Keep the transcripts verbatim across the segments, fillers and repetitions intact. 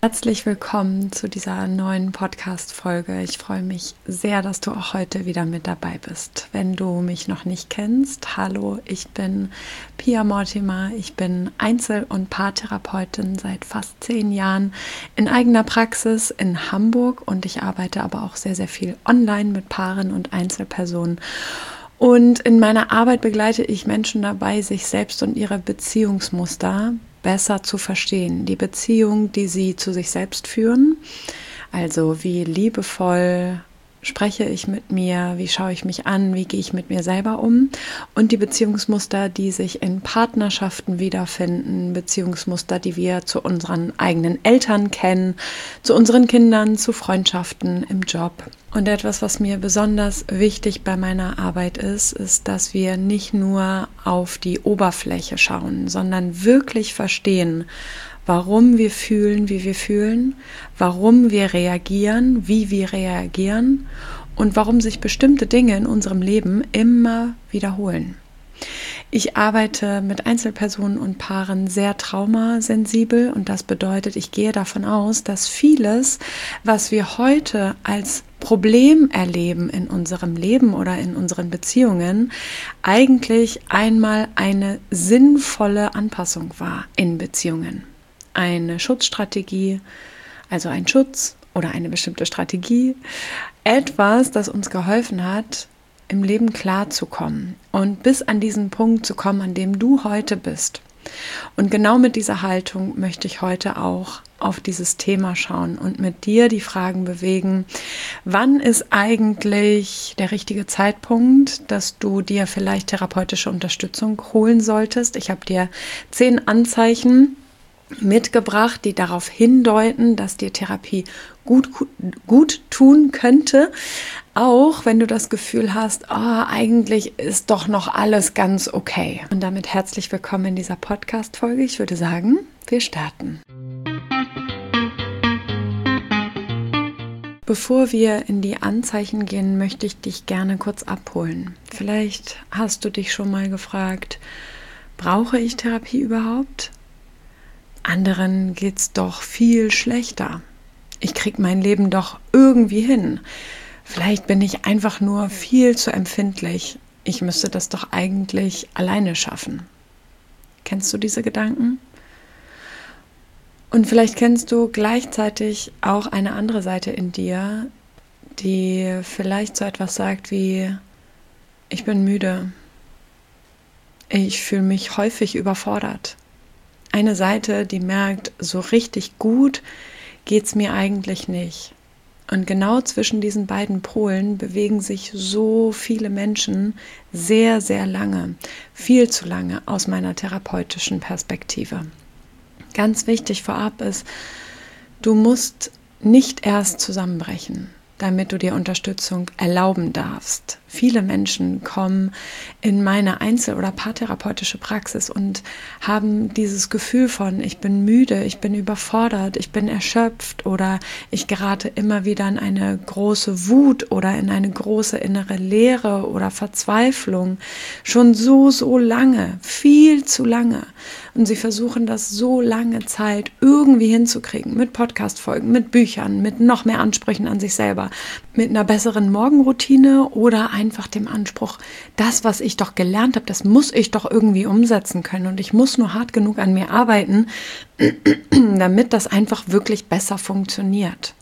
Herzlich willkommen zu dieser neuen Podcast-Folge. Ich freue mich sehr, dass du auch heute wieder mit dabei bist. Wenn du mich noch nicht kennst, hallo, ich bin Pia Mortimer. Ich bin Einzel- und Paartherapeutin seit fast zehn Jahren in eigener Praxis in Hamburg und ich arbeite aber auch sehr, sehr viel online mit Paaren und Einzelpersonen. Und in meiner Arbeit begleite ich Menschen dabei, sich selbst und ihre Beziehungsmuster besser zu verstehen. Die Beziehung, die sie zu sich selbst führen, also wie liebevoll spreche ich mit mir, wie schaue ich mich an, wie gehe ich mit mir selber um und die Beziehungsmuster, die sich in Partnerschaften wiederfinden, Beziehungsmuster, die wir zu unseren eigenen Eltern kennen, zu unseren Kindern, zu Freundschaften im Job. Und etwas, was mir besonders wichtig bei meiner Arbeit ist, ist, dass wir nicht nur auf die Oberfläche schauen, sondern wirklich verstehen, warum wir fühlen, wie wir fühlen, warum wir reagieren, wie wir reagieren und warum sich bestimmte Dinge in unserem Leben immer wiederholen. Ich arbeite mit Einzelpersonen und Paaren sehr traumasensibel und das bedeutet, ich gehe davon aus, dass vieles, was wir heute als Problem erleben in unserem Leben oder in unseren Beziehungen, eigentlich einmal eine sinnvolle Anpassung war in Beziehungen. Eine Schutzstrategie, also ein Schutz oder eine bestimmte Strategie, etwas, das uns geholfen hat, im Leben klarzukommen und bis an diesen Punkt zu kommen, an dem du heute bist. Und genau mit dieser Haltung möchte ich heute auch auf dieses Thema schauen und mit dir die Fragen bewegen, wann ist eigentlich der richtige Zeitpunkt, dass du dir vielleicht therapeutische Unterstützung holen solltest. Ich habe dir zehn Anzeichen mitgebracht, die darauf hindeuten, dass dir Therapie gut, gut tun könnte, auch wenn du das Gefühl hast, oh, eigentlich ist doch noch alles ganz okay. Und damit herzlich willkommen in dieser Podcast-Folge. Ich würde sagen, wir starten. Bevor wir in die Anzeichen gehen, möchte ich dich gerne kurz abholen. Vielleicht hast du dich schon mal gefragt, brauche ich Therapie überhaupt? Anderen geht's doch viel schlechter. Ich krieg mein Leben doch irgendwie hin. Vielleicht bin ich einfach nur viel zu empfindlich. Ich müsste das doch eigentlich alleine schaffen. Kennst du diese Gedanken? Und vielleicht kennst du gleichzeitig auch eine andere Seite in dir, die vielleicht so etwas sagt wie, ich bin müde. Ich fühle mich häufig überfordert. Eine Seite, die merkt, so richtig gut geht's mir eigentlich nicht. Und genau zwischen diesen beiden Polen bewegen sich so viele Menschen sehr, sehr lange, viel zu lange aus meiner therapeutischen Perspektive. Ganz wichtig vorab ist, du musst nicht erst zusammenbrechen, damit du dir Unterstützung erlauben darfst. Viele Menschen kommen in meine Einzel- oder paartherapeutische Praxis und haben dieses Gefühl von, ich bin müde, ich bin überfordert, ich bin erschöpft oder ich gerate immer wieder in eine große Wut oder in eine große innere Leere oder Verzweiflung. Schon so, so lange, viel zu lange. Und sie versuchen das so lange Zeit irgendwie hinzukriegen, mit Podcast-Folgen, mit Büchern, mit noch mehr Ansprüchen an sich selber, mit einer besseren Morgenroutine oder einfach dem Anspruch, das, was ich doch gelernt habe, das muss ich doch irgendwie umsetzen können und ich muss nur hart genug an mir arbeiten, damit das einfach wirklich besser funktioniert.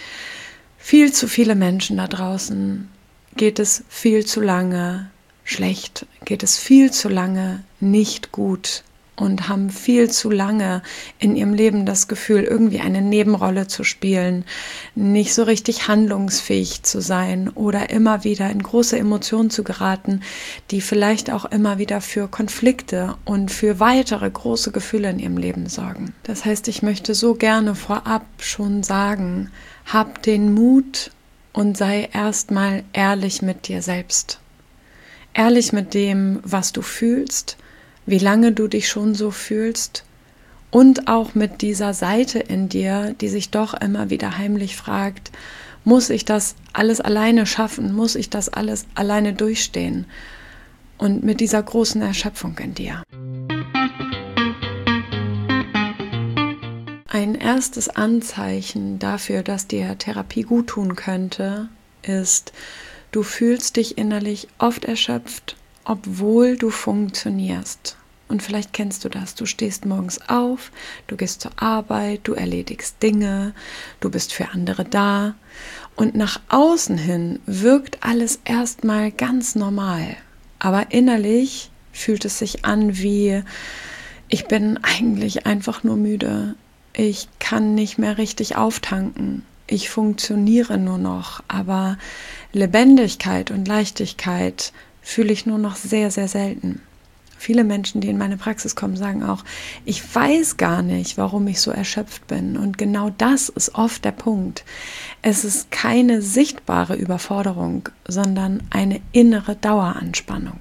Viel zu viele Menschen da draußen geht es viel zu lange schlecht, geht es viel zu lange nicht gut und haben viel zu lange in ihrem Leben das Gefühl, irgendwie eine Nebenrolle zu spielen, nicht so richtig handlungsfähig zu sein oder immer wieder in große Emotionen zu geraten, die vielleicht auch immer wieder für Konflikte und für weitere große Gefühle in ihrem Leben sorgen. Das heißt, ich möchte so gerne vorab schon sagen, hab den Mut und sei erstmal ehrlich mit dir selbst. Ehrlich mit dem, was du fühlst, wie lange du dich schon so fühlst und auch mit dieser Seite in dir, die sich doch immer wieder heimlich fragt, muss ich das alles alleine schaffen, muss ich das alles alleine durchstehen und mit dieser großen Erschöpfung in dir. Ein erstes Anzeichen dafür, dass dir Therapie gut tun könnte, ist, du fühlst dich innerlich oft erschöpft, obwohl du funktionierst. Und vielleicht kennst du das. Du stehst morgens auf, du gehst zur Arbeit, du erledigst Dinge, du bist für andere da. Und nach außen hin wirkt alles erstmal ganz normal. Aber innerlich fühlt es sich an wie, ich bin eigentlich einfach nur müde. Ich kann nicht mehr richtig auftanken. Ich funktioniere nur noch, aber Lebendigkeit und Leichtigkeit fühle ich nur noch sehr, sehr selten. Viele Menschen, die in meine Praxis kommen, sagen auch, ich weiß gar nicht, warum ich so erschöpft bin. Und genau das ist oft der Punkt. Es ist keine sichtbare Überforderung, sondern eine innere Daueranspannung.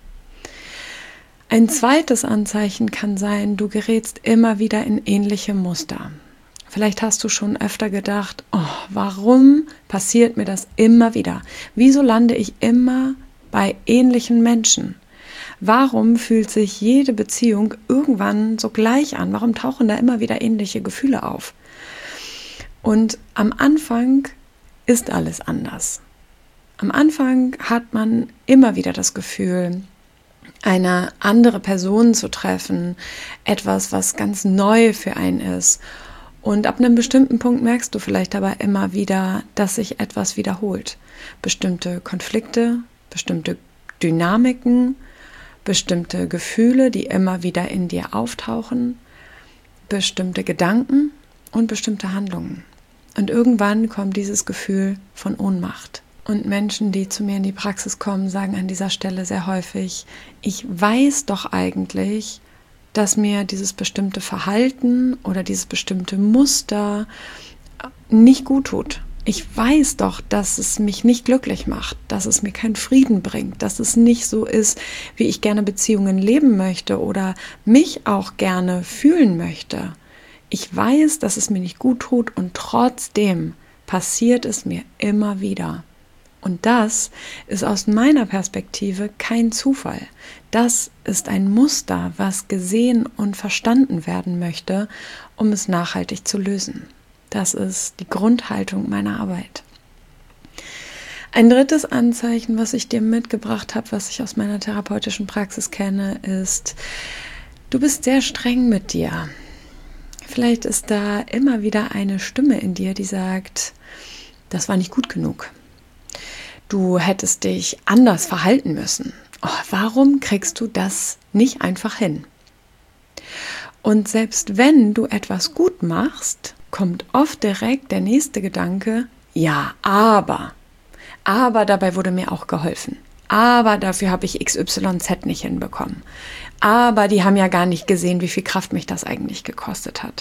Ein zweites Anzeichen kann sein, du gerätst immer wieder in ähnliche Muster. Vielleicht hast du schon öfter gedacht, oh, warum passiert mir das immer wieder? Wieso lande ich immer bei ähnlichen Menschen? Warum fühlt sich jede Beziehung irgendwann so gleich an? Warum tauchen da immer wieder ähnliche Gefühle auf? Und am Anfang ist alles anders. Am Anfang hat man immer wieder das Gefühl, eine andere Person zu treffen, etwas, was ganz neu für einen ist. Und ab einem bestimmten Punkt merkst du vielleicht aber immer wieder, dass sich etwas wiederholt. Bestimmte Konflikte, bestimmte Dynamiken, bestimmte Gefühle, die immer wieder in dir auftauchen, bestimmte Gedanken und bestimmte Handlungen. Und irgendwann kommt dieses Gefühl von Ohnmacht. Und Menschen, die zu mir in die Praxis kommen, sagen an dieser Stelle sehr häufig, ich weiß doch eigentlich, dass mir dieses bestimmte Verhalten oder dieses bestimmte Muster nicht gut tut. Ich weiß doch, dass es mich nicht glücklich macht, dass es mir keinen Frieden bringt, dass es nicht so ist, wie ich gerne Beziehungen leben möchte oder mich auch gerne fühlen möchte. Ich weiß, dass es mir nicht gut tut und trotzdem passiert es mir immer wieder. Und das ist aus meiner Perspektive kein Zufall. Das ist ein Muster, was gesehen und verstanden werden möchte, um es nachhaltig zu lösen. Das ist die Grundhaltung meiner Arbeit. Ein drittes Anzeichen, was ich dir mitgebracht habe, was ich aus meiner therapeutischen Praxis kenne, ist, du bist sehr streng mit dir. Vielleicht ist da immer wieder eine Stimme in dir, die sagt, das war nicht gut genug. Du hättest dich anders verhalten müssen. Oh, warum kriegst du das nicht einfach hin? Und selbst wenn du etwas gut machst, kommt oft direkt der nächste Gedanke, ja, aber, aber dabei wurde mir auch geholfen. Aber dafür habe ich X Y Z nicht hinbekommen. Aber die haben ja gar nicht gesehen, wie viel Kraft mich das eigentlich gekostet hat.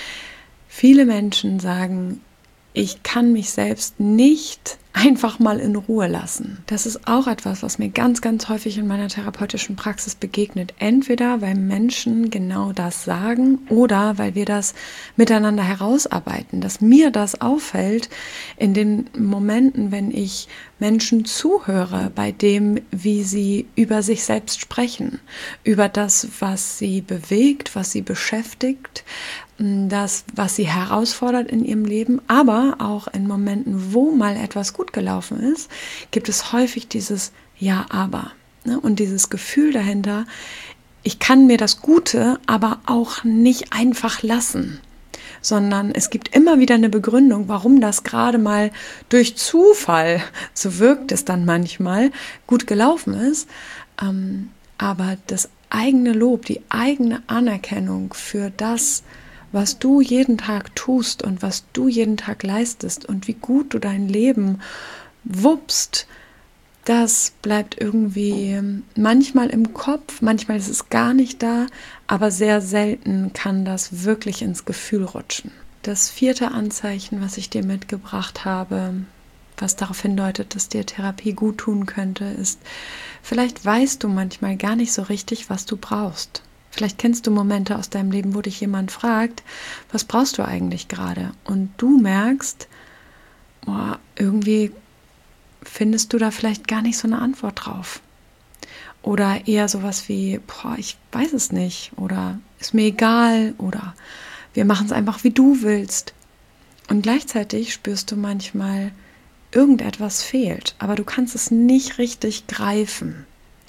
Viele Menschen sagen, ich kann mich selbst nicht einfach mal in Ruhe lassen. Das ist auch etwas, was mir ganz, ganz häufig in meiner therapeutischen Praxis begegnet. Entweder weil Menschen genau das sagen oder weil wir das miteinander herausarbeiten. Dass mir das auffällt in den Momenten, wenn ich Menschen zuhöre, bei dem, wie sie über sich selbst sprechen, über das, was sie bewegt, was sie beschäftigt, das, was sie herausfordert in ihrem Leben, aber auch in Momenten, wo mal etwas gut gelaufen ist, gibt es häufig dieses Ja, aber. Ne? Und dieses Gefühl dahinter, ich kann mir das Gute aber auch nicht einfach lassen, sondern es gibt immer wieder eine Begründung, warum das gerade mal durch Zufall, so wirkt es dann manchmal, gut gelaufen ist. Ähm, aber das eigene Lob, die eigene Anerkennung für das, was du jeden Tag tust und was du jeden Tag leistest und wie gut du dein Leben wuppst, das bleibt irgendwie manchmal im Kopf, manchmal ist es gar nicht da, aber sehr selten kann das wirklich ins Gefühl rutschen. Das vierte Anzeichen, was ich dir mitgebracht habe, was darauf hindeutet, dass dir Therapie gut tun könnte, ist, vielleicht weißt du manchmal gar nicht so richtig, was du brauchst. Vielleicht kennst du Momente aus deinem Leben, wo dich jemand fragt, was brauchst du eigentlich gerade? Und du merkst, oh, irgendwie findest du da vielleicht gar nicht so eine Antwort drauf. Oder eher sowas wie, boah, ich weiß es nicht. Oder ist mir egal. Oder wir machen es einfach, wie du willst. Und gleichzeitig spürst du manchmal, irgendetwas fehlt, aber du kannst es nicht richtig greifen.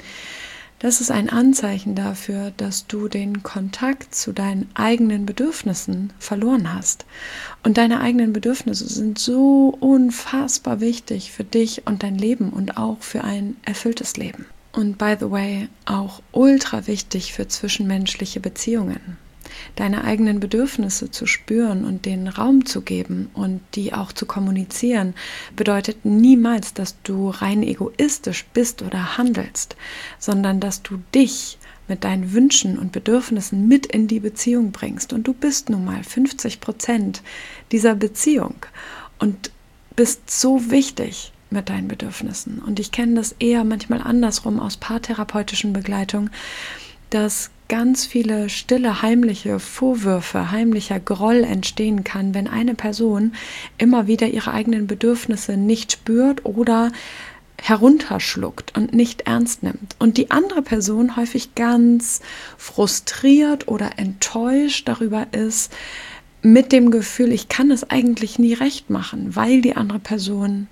Das ist ein Anzeichen dafür, dass du den Kontakt zu deinen eigenen Bedürfnissen verloren hast. Und deine eigenen Bedürfnisse sind so unfassbar wichtig für dich und dein Leben und auch für ein erfülltes Leben. Und by the way, auch ultra wichtig für zwischenmenschliche Beziehungen. Deine eigenen Bedürfnisse zu spüren und denen Raum zu geben und die auch zu kommunizieren, bedeutet niemals, dass du rein egoistisch bist oder handelst, sondern dass du dich mit deinen Wünschen und Bedürfnissen mit in die Beziehung bringst. Und du bist nun mal fünfzig Prozent dieser Beziehung und bist so wichtig mit deinen Bedürfnissen. Und ich kenne das eher manchmal andersrum aus paartherapeutischen Begleitungen, dass ganz viele stille, heimliche Vorwürfe, heimlicher Groll entstehen kann, wenn eine Person immer wieder ihre eigenen Bedürfnisse nicht spürt oder herunterschluckt und nicht ernst nimmt. Und die andere Person häufig ganz frustriert oder enttäuscht darüber ist, mit dem Gefühl, ich kann es eigentlich nie recht machen, weil die andere Person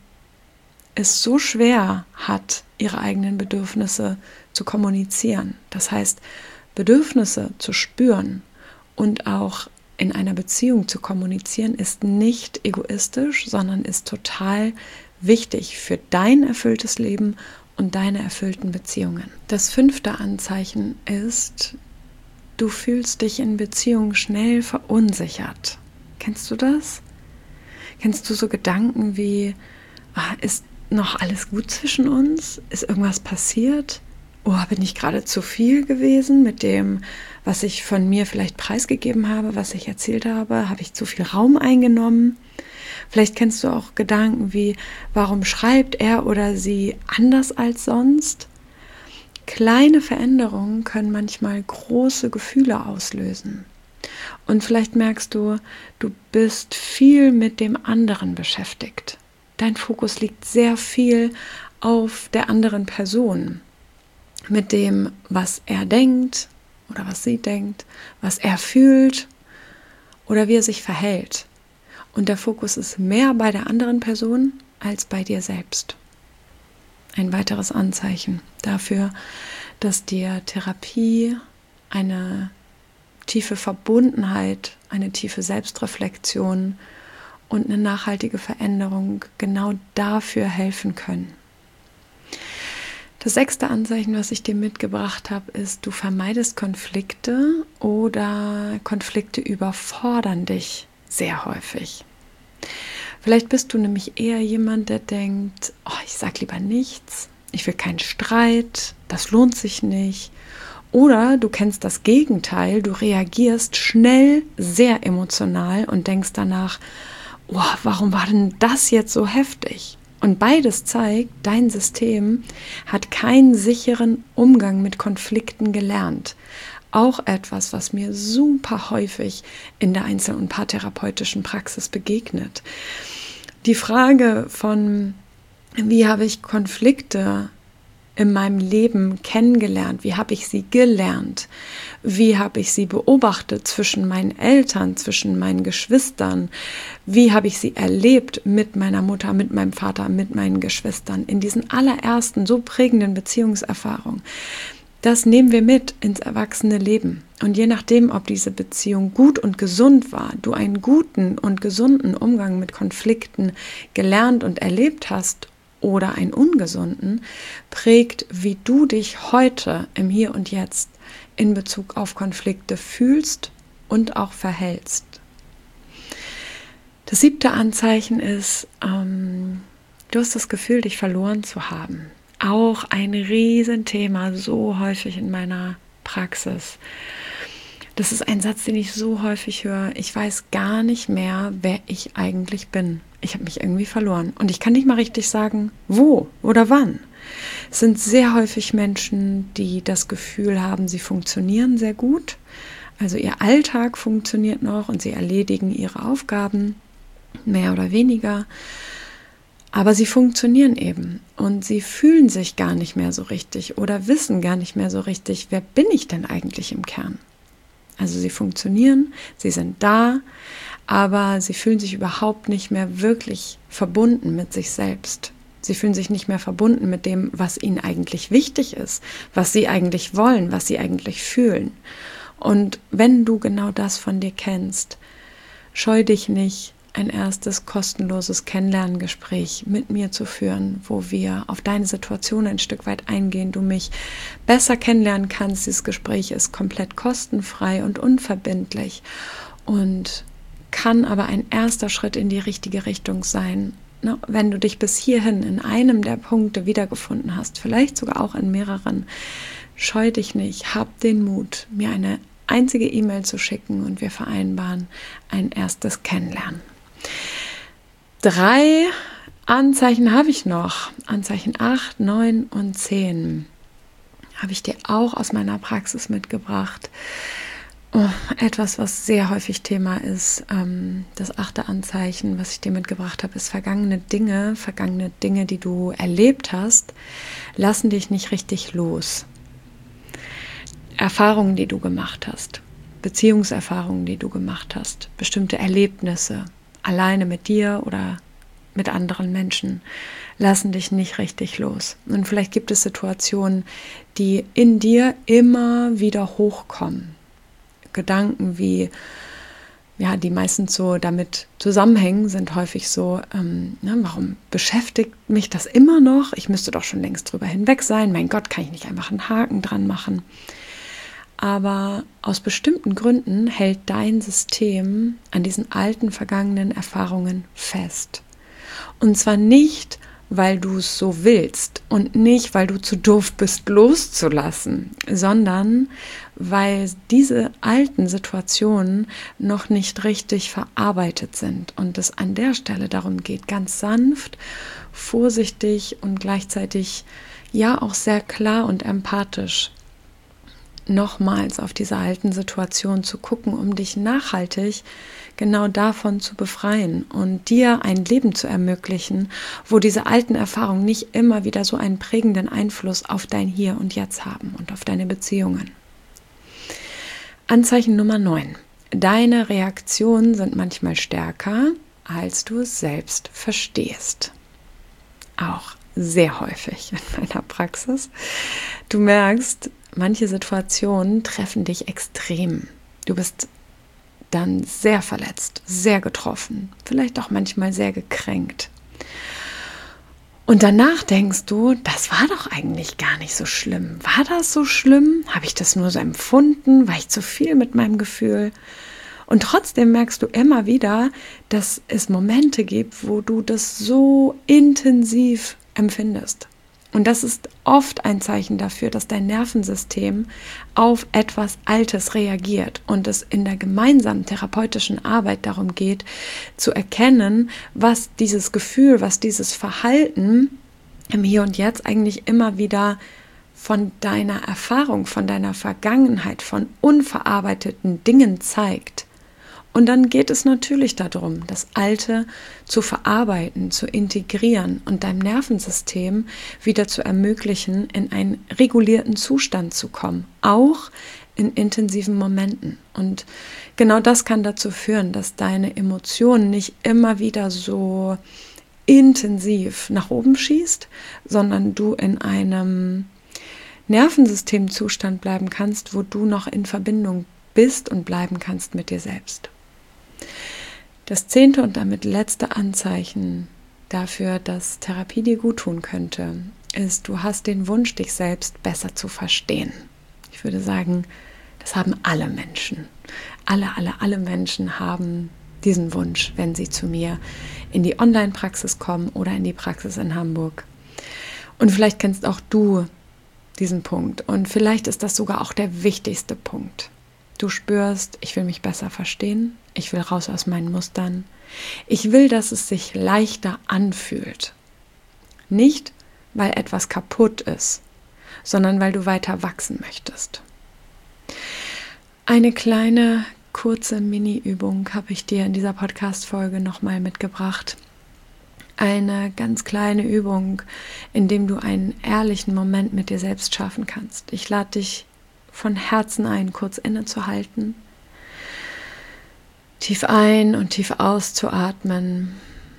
es so schwer hat, ihre eigenen Bedürfnisse zu kommunizieren. Das heißt, Bedürfnisse zu spüren und auch in einer Beziehung zu kommunizieren, ist nicht egoistisch, sondern ist total wichtig für dein erfülltes Leben und deine erfüllten Beziehungen. Das fünfte Anzeichen ist, du fühlst dich in Beziehungen schnell verunsichert. Kennst du das? Kennst du so Gedanken wie, ah, ist noch alles gut zwischen uns? Ist irgendwas passiert? Oh, bin ich gerade zu viel gewesen mit dem, was ich von mir vielleicht preisgegeben habe, was ich erzählt habe? Habe ich zu viel Raum eingenommen? Vielleicht kennst du auch Gedanken wie, warum schreibt er oder sie anders als sonst? Kleine Veränderungen können manchmal große Gefühle auslösen. Und vielleicht merkst du, du bist viel mit dem anderen beschäftigt. Dein Fokus liegt sehr viel auf der anderen Person. Mit dem, was er denkt oder was sie denkt, was er fühlt oder wie er sich verhält. Und der Fokus ist mehr bei der anderen Person als bei dir selbst. Ein weiteres Anzeichen dafür, dass dir Therapie eine tiefe Verbundenheit, eine tiefe Selbstreflexion und eine nachhaltige Veränderung genau dafür helfen können. Das sechste Anzeichen, was ich dir mitgebracht habe, ist, du vermeidest Konflikte oder Konflikte überfordern dich sehr häufig. Vielleicht bist du nämlich eher jemand, der denkt, oh, ich sag lieber nichts, ich will keinen Streit, das lohnt sich nicht. Oder du kennst das Gegenteil, du reagierst schnell sehr emotional und denkst danach, oh, warum war denn das jetzt so heftig? Und beides zeigt, dein System hat keinen sicheren Umgang mit Konflikten gelernt. Auch etwas, was mir super häufig in der Einzel- und paartherapeutischen Praxis begegnet. Die Frage von, wie habe ich Konflikte in meinem Leben kennengelernt? Wie habe ich sie gelernt? Wie habe ich sie beobachtet zwischen meinen Eltern, zwischen meinen Geschwistern? Wie habe ich sie erlebt mit meiner Mutter, mit meinem Vater, mit meinen Geschwistern? In diesen allerersten, so prägenden Beziehungserfahrungen. Das nehmen wir mit ins erwachsene Leben. Und je nachdem, ob diese Beziehung gut und gesund war, du einen guten und gesunden Umgang mit Konflikten gelernt und erlebt hast oder einen ungesunden, prägt, wie du dich heute im Hier und Jetzt in Bezug auf Konflikte fühlst und auch verhältst. Das siebte Anzeichen ist, ähm, du hast das Gefühl, dich verloren zu haben. Auch ein Riesenthema, so häufig in meiner Praxis. Das ist ein Satz, den ich so häufig höre. Ich weiß gar nicht mehr, wer ich eigentlich bin. Ich habe mich irgendwie verloren. Und ich kann nicht mal richtig sagen, wo oder wann. Es sind sehr häufig Menschen, die das Gefühl haben, sie funktionieren sehr gut. Also ihr Alltag funktioniert noch und sie erledigen ihre Aufgaben, mehr oder weniger. Aber sie funktionieren eben und sie fühlen sich gar nicht mehr so richtig oder wissen gar nicht mehr so richtig, wer bin ich denn eigentlich im Kern? Also sie funktionieren, sie sind da, aber sie fühlen sich überhaupt nicht mehr wirklich verbunden mit sich selbst. Sie fühlen sich nicht mehr verbunden mit dem, was ihnen eigentlich wichtig ist, was sie eigentlich wollen, was sie eigentlich fühlen. Und wenn du genau das von dir kennst, scheu dich nicht, ein erstes kostenloses Kennenlerngespräch mit mir zu führen, wo wir auf deine Situation ein Stück weit eingehen, du mich besser kennenlernen kannst. Dieses Gespräch ist komplett kostenfrei und unverbindlich und kann aber ein erster Schritt in die richtige Richtung sein. Wenn du dich bis hierhin in einem der Punkte wiedergefunden hast, vielleicht sogar auch in mehreren, scheu dich nicht, hab den Mut, mir eine einzige E-Mail zu schicken und wir vereinbaren ein erstes Kennenlernen. Drei Anzeichen habe ich noch. Anzeichen acht, neun und zehn habe ich dir auch aus meiner Praxis mitgebracht. Oh, etwas, was sehr häufig Thema ist, ähm, das achte Anzeichen, was ich dir mitgebracht habe, ist vergangene Dinge. Vergangene Dinge, die du erlebt hast, lassen dich nicht richtig los. Erfahrungen, die du gemacht hast, Beziehungserfahrungen, die du gemacht hast, bestimmte Erlebnisse, alleine mit dir oder mit anderen Menschen, lassen dich nicht richtig los. Und vielleicht gibt es Situationen, die in dir immer wieder hochkommen. Gedanken wie, ja, die meistens so damit zusammenhängen, sind häufig so, ähm, ne, warum beschäftigt mich das immer noch? Ich müsste doch schon längst drüber hinweg sein. Mein Gott, kann ich nicht einfach einen Haken dran machen? Aber aus bestimmten Gründen hält dein System an diesen alten, vergangenen Erfahrungen fest. Und zwar nicht, weil du es so willst und nicht, weil du zu doof bist, loszulassen, sondern weil diese alten Situationen noch nicht richtig verarbeitet sind und es an der Stelle darum geht, ganz sanft, vorsichtig und gleichzeitig ja auch sehr klar und empathisch nochmals auf diese alten Situationen zu gucken, um dich nachhaltig genau davon zu befreien und dir ein Leben zu ermöglichen, wo diese alten Erfahrungen nicht immer wieder so einen prägenden Einfluss auf dein Hier und Jetzt haben und auf deine Beziehungen. Anzeichen Nummer neun. Deine Reaktionen sind manchmal stärker, als du es selbst verstehst. Auch sehr häufig in meiner Praxis. Du merkst, manche Situationen treffen dich extrem. Du bist dann sehr verletzt, sehr getroffen, vielleicht auch manchmal sehr gekränkt. Und danach denkst du, das war doch eigentlich gar nicht so schlimm. War das so schlimm? Habe ich das nur so empfunden? War ich zu viel mit meinem Gefühl? Und trotzdem merkst du immer wieder, dass es Momente gibt, wo du das so intensiv empfindest. Und das ist oft ein Zeichen dafür, dass dein Nervensystem auf etwas Altes reagiert und es in der gemeinsamen therapeutischen Arbeit darum geht, zu erkennen, was dieses Gefühl, was dieses Verhalten im Hier und Jetzt eigentlich immer wieder von deiner Erfahrung, von deiner Vergangenheit, von unverarbeiteten Dingen zeigt. Und dann geht es natürlich darum, das Alte zu verarbeiten, zu integrieren und deinem Nervensystem wieder zu ermöglichen, in einen regulierten Zustand zu kommen, auch in intensiven Momenten. Und genau das kann dazu führen, dass deine Emotionen nicht immer wieder so intensiv nach oben schießt, sondern du in einem Nervensystemzustand bleiben kannst, wo du noch in Verbindung bist und bleiben kannst mit dir selbst. Das zehnte und damit letzte Anzeichen dafür, dass Therapie dir gut tun könnte, ist, du hast den Wunsch, dich selbst besser zu verstehen. Ich würde sagen, das haben alle Menschen. Alle, alle, alle Menschen haben diesen Wunsch, wenn sie zu mir in die Online-Praxis kommen oder in die Praxis in Hamburg. Und vielleicht kennst auch du diesen Punkt und vielleicht ist das sogar auch der wichtigste Punkt. Du spürst, ich will mich besser verstehen, ich will raus aus meinen Mustern, ich will, dass es sich leichter anfühlt. Nicht, weil etwas kaputt ist, sondern weil du weiter wachsen möchtest. Eine kleine, kurze Mini-Übung habe ich dir in dieser Podcast-Folge nochmal mitgebracht. Eine ganz kleine Übung, in dem du einen ehrlichen Moment mit dir selbst schaffen kannst. Ich lade dich von Herzen ein, kurz innezuhalten tief ein- und tief auszuatmen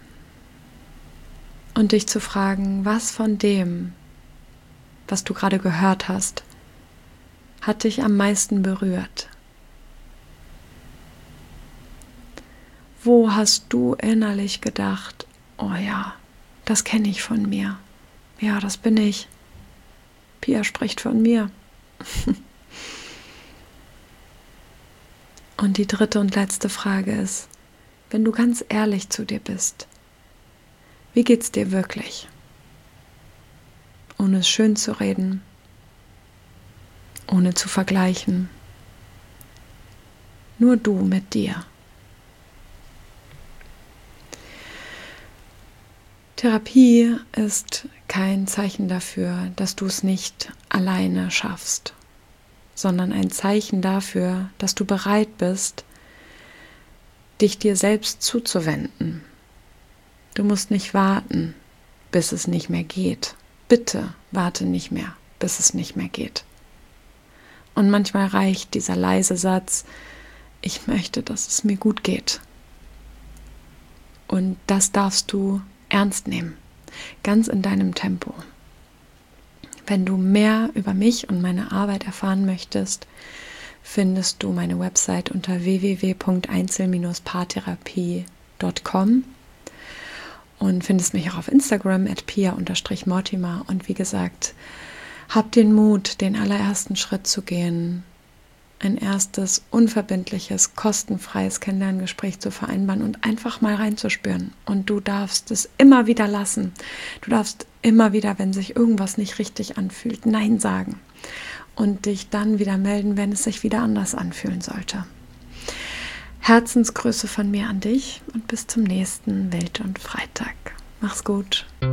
und dich zu fragen, was von dem, was du gerade gehört hast, hat dich am meisten berührt? Wo hast du innerlich gedacht, oh ja, das kenne ich von mir. Ja, das bin ich. Pia spricht von mir. Und die dritte und letzte Frage ist, wenn du ganz ehrlich zu dir bist, wie geht's dir wirklich? Ohne es schön zu reden, ohne zu vergleichen. Nur du mit dir. Therapie ist kein Zeichen dafür, dass du es nicht alleine schaffst, sondern ein Zeichen dafür, dass du bereit bist, dich dir selbst zuzuwenden. Du musst nicht warten, bis es nicht mehr geht. Bitte warte nicht mehr, bis es nicht mehr geht. Und manchmal reicht dieser leise Satz, ich möchte, dass es mir gut geht. Und das darfst du ernst nehmen, ganz in deinem Tempo. Wenn du mehr über mich und meine Arbeit erfahren möchtest, findest du meine Website unter w w w punkt einzel Bindestrich paartherapie punkt com und findest mich auch auf Instagram at pia Unterstrich mortimer. Und wie gesagt, hab den Mut, den allerersten Schritt zu gehen, ein erstes unverbindliches, kostenfreies Kennenlerngespräch zu vereinbaren und einfach mal reinzuspüren. Und du darfst es immer wieder lassen. Du darfst immer wieder, wenn sich irgendwas nicht richtig anfühlt, Nein sagen und dich dann wieder melden, wenn es sich wieder anders anfühlen sollte. Herzensgrüße von mir an dich und bis zum nächsten Welt- und Freitag. Mach's gut.